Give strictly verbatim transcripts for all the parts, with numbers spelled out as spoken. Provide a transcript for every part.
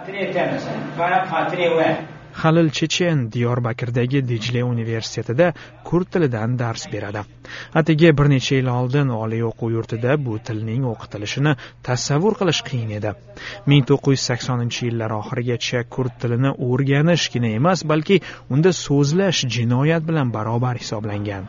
Halil Chechen Diyorbakrdagi Dijle universitetida kurd tilidan dars beradi. Atigi bir necha yil oldin oliy o'quv yurtida bu tilning o'qitilishini tasavvur qilish qiyin edi. ming to'qqiz yuz saksoninchi yillar oxirigacha kurd tilini o'rganishgina emas, balki unda so'zlash jinoyat bilan barobar hisoblangan.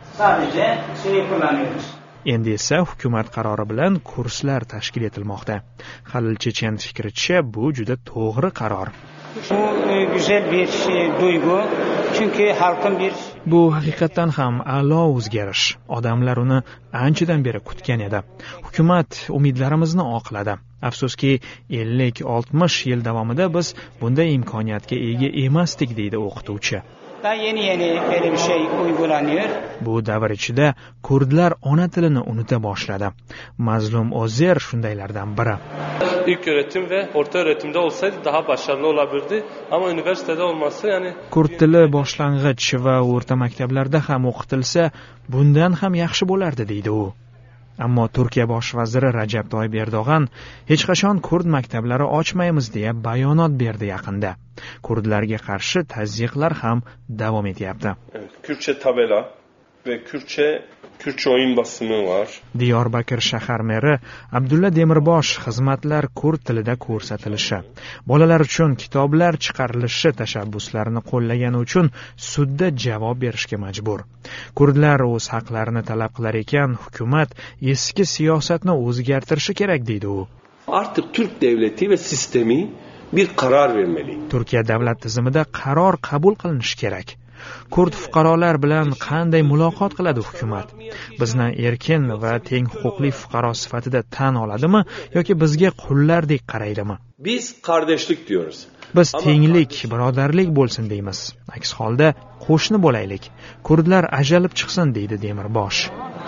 Endi esa hukumat qarori bilan kurslar tashkil etilmoqda. Halil Chechen fikricha bu juda to'g'ri qaror. Bu güzel bir duygu. Çünkü halkın bir Bu haqiqatan ham a'lo o'zgarish. Odamlar uni anchadan beri kutgan edi. Hukumat umidlarimizni oqladi. Afsuski ellik oltmish yil davomida biz bunday imkoniyatga ega emasdik, deydi o'qituvchi. Daha yeni yeni böyle bir şey uygulanıyor. Bu davr ichida kurdlar ona tilini unuta boshladi. Mazlum Ozer shundaylardan biri. İlk öğretim ve orta öğretimde olsaydı daha başarılı olabilirdi ama üniversitede olması yani Kurd tili boshlang'ich va o'rta maktablarda ham o'qitilsa, bundan ham yaxshi bo'lardi, deydi u. Ammo Turkiya bosh vaziri Rajab Toyyib Erdo'g'an hech qachon kurd maktablari ochmaymiz deya bayonot berdi yaqinda. Kurdlarga qarshi tazyiqlar ham davom etyapti. Evet, Kürtçe tabela ve Kürtçe Kürtçe oyun basımı var. Diyorbakir shahar meri Abdulla Demirbosh xizmatlar kurd tilida ko'rsatilishi, bolalar uchun kitoblar chiqarilishi tashabbuslarini qo'llagani uchun sudda javob berishga majbur. Kurdlar o'z haqlarini talab qilar ekan, hukumat eski siyosatni o'zgartirishi kerak, deydi u. Artık Türk devleti ve sistemi bir karar vermeli. Turkiya davlat tizimida qaror qabul qilinishi kerak. Kurd fuqarolar bilan qanday muloqot qiladi hukumat? Bizni erkin va teng huquqli fuqaro sifatida tan oladimi yoki bizga qullardek qaraydimi? Biz kardeşlik diyoruz. Biz tenglik, birodarlik bo'lsin deymiz. Aks holda qo'shni bo'laylik. Kurdlar ajalib chiqsin, deydi Demirbosh.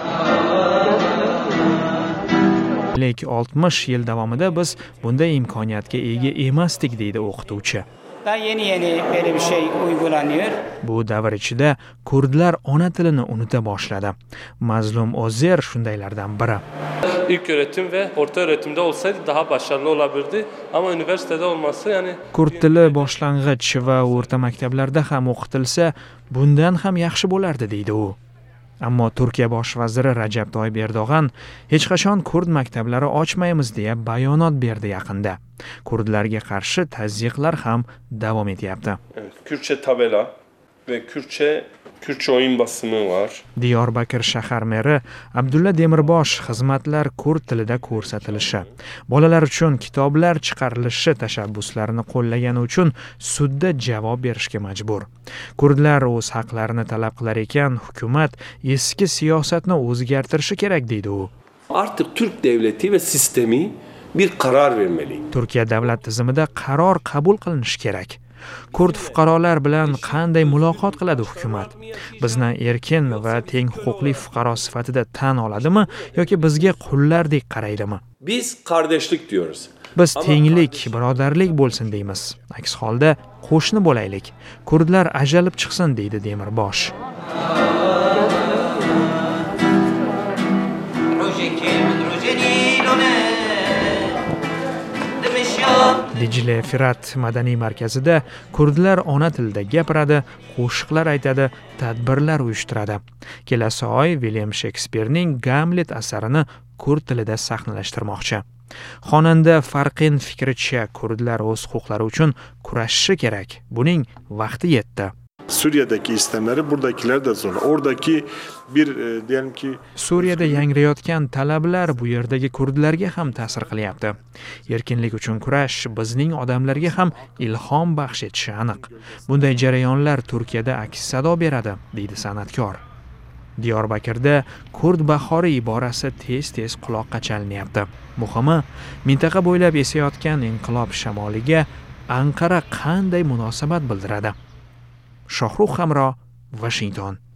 ellik oltmish yil davomida biz bunday imkoniyatga ega emasdik, deydi o'qituvchi. Daha yeni yeni böyle bir şey uygulanıyor. Bu davr ichida kurdlar ona tilini unuta boshladi. Mazlum Ozer shundaylardan biri. İlk öğretim ve orta öğretimde olsaydı daha başarılı olabilirdi ama üniversitede olması yani Kurd tili boshlang'ich va o'rta maktablarda ham o'qitilsa, bundan ham yaxshi bo'lardi, deydi u. Ammo Turkiya bosh vaziri Rajab Toyyib Erdo'g'an hech qachon kurd maktablari ochmaymiz deya bayonot berdi yaqinda. Kurdlarga qarshi tazyiqlar ham davom etyapti. evet, Kürtçe tabela ve Kürtçe Kürtçe oyun basımı var. Diyorbakir shahar meri Abdulla Demirbosh xizmatlar kurd tilida ko'rsatilishi, bolalar uchun kitoblar chiqarilishi tashabbuslarini qo'llagani uchun sudda javob berishga majbur. Kurdlar o'z haqlarini talab qilar ekan, hukumat eski siyosatni o'zgartirishi kerak, deydi u. Artık Türk devleti ve sistemi bir karar vermeli. Turkiya davlat tizimida qaror qabul qilinishi kerak. Kurd fuqarolar bilan qanday muloqot qiladi hukumat? Bizni erkin va teng huquqli fuqaro sifatida tan oladimi yoki bizga qullardek qaraydimi? Biz kardeşlik diyoruz. Biz tenglik, birodarlik bo'lsin deymiz. Aks holda qo'shni bo'laylik. Kurdlar ajalib chiqsin, deydi Demirbosh. Dijle Firat madaniy markazida kurdlar ona tilida gapiradi, qo'shiqlar aytadi, tadbirlar uyushtiradi. Kelasi oy William Shakespearening Gamlet asarini kurd tilida sahnalashtirmoqchi. Xonanda Farqin fikricha kurdlar o'z huquqlari uchun kurashishi kerak. Buning vaqti yetdi. Suriye'deki istemleri buradakiler de zor. Oradaki bir e, diyelim ki Suriyada yangrayotgan talablar bu yerdagi kurdlarga ham ta'sir qilyapti. Erkinlik uchun kurash bizning odamlarga ham ilhom baxsh etishi aniq. Bunday jarayonlar Turkiyada aks sado beradi, deydi san'atkor. Diyorbakirda kurd bahori iborasi tez-tez quloqqa chalinyapti. Muhimi, mintaqa bo'ylab esayotgan inqilob shamoliga Anqara qanday munosabat bildiradi? Shohrux Hamro, Washington.